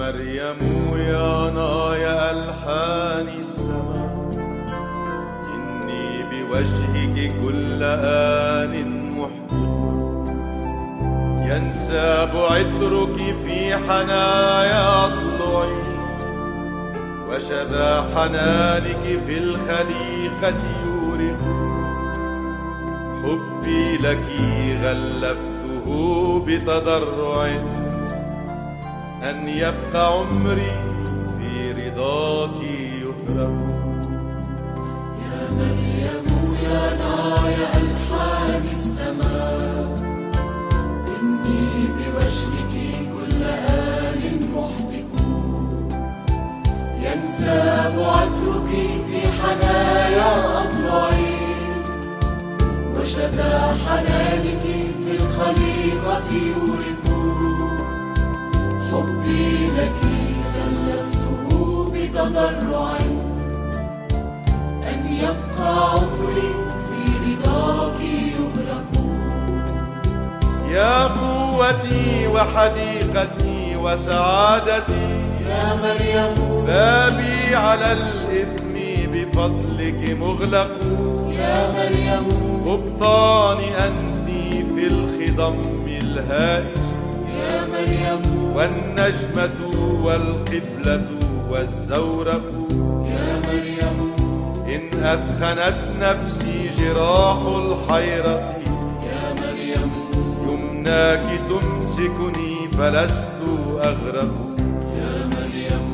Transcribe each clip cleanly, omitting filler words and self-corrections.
مريم يا نايا ألحان السماء، إني بوجهك كل آن محبط، ينساب عطرك في حنايا أضلعي، وشذا حنانك في الخليقة يورق. حبي لك غلفته بتضرع، أن يبقى عمري في رضاك يهرب. يا مريم يا نايا ألحان السماء، إني بوجهك كل آن محتق، ينساب عطرك في حنايا أضلعي، وشذا حنانك في الخليقة يورق. حبي لك غلفته بتضرع، أن يبقى عمري في رضاك يهرق. يا قوتي وحديقتي وسعادتي، يا مريم بابي على الإثم بفضلك مغلق. يا مريم قبطاني أنت في الخضم الهائج، يا مريم والنجمة والقبلة والزورق. يا مريم إن أثخنت نفسي جراح الحيرة، يا مريم يمناك تمسكني فلست أغرق. يا مريم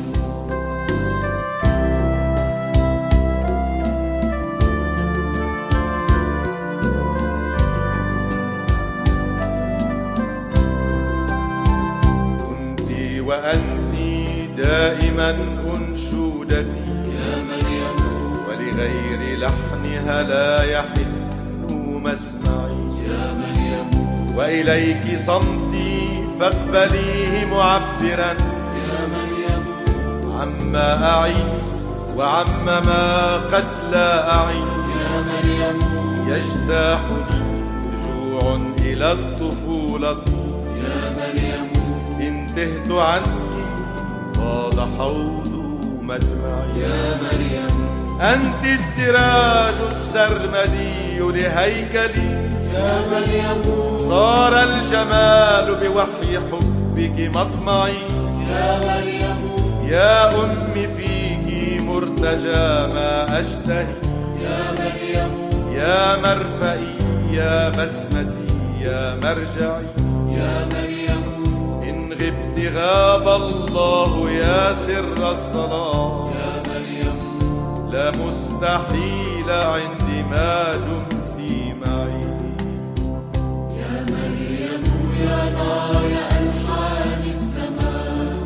وأنت دائما أنشودتي، يا مريم ولغير لحنها لا يحن مسمعي. يا مريم وإليك صمتي فاقبليه معبرا، يا مريم عما أعي وعما قد لا أعي. يا مريم يجتاحني رجوع إلى الطفولة، يا مريم انتهت عنك فاض حوض مدمعي. يا مريم أنت السراج السرمدي لهيكلي، يا مريم صار الجمال بوحي حبك مطمعي. يا مريم يا أمي فيك مرتجى ما أشتهي، يا مريم يا مرفئي يا بسمتي يا مرجعي. يا مريم إن غبت غاب الله يا سر الصلاة، يا مريم لا مستحيل عندي ما دمت معي. يا مريم يا نايا ألحان السماء،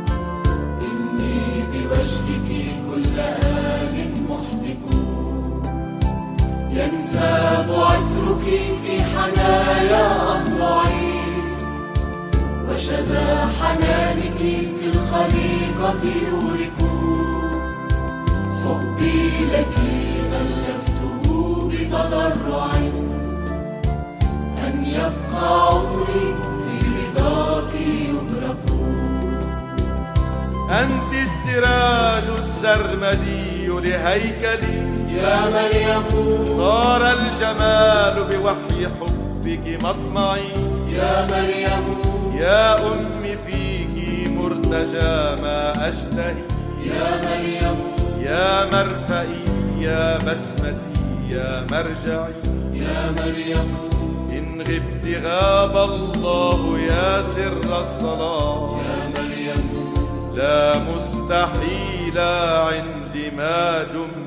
إني بوجهك كل آن محتق، ينساب عطرك في حنايا أضلعي، وشذا حنانك في الخليقة يورق. حبي لك غلفته بتضرع، أن يبقى عمري في رضاك يهرق. أنت السراج السرمدي لهيكلي، يا مريم صار الجمال بوحي حبك مطمعي. يا مريم يا أمي فيك مرتجى ما أشتهي، يا مريم يا مرفئي يا بسمتي يا مرجعي. يا مريم إن غبت غاب الله يا سر الصلاة، يا مريم لا مستحيل عندي ما دمت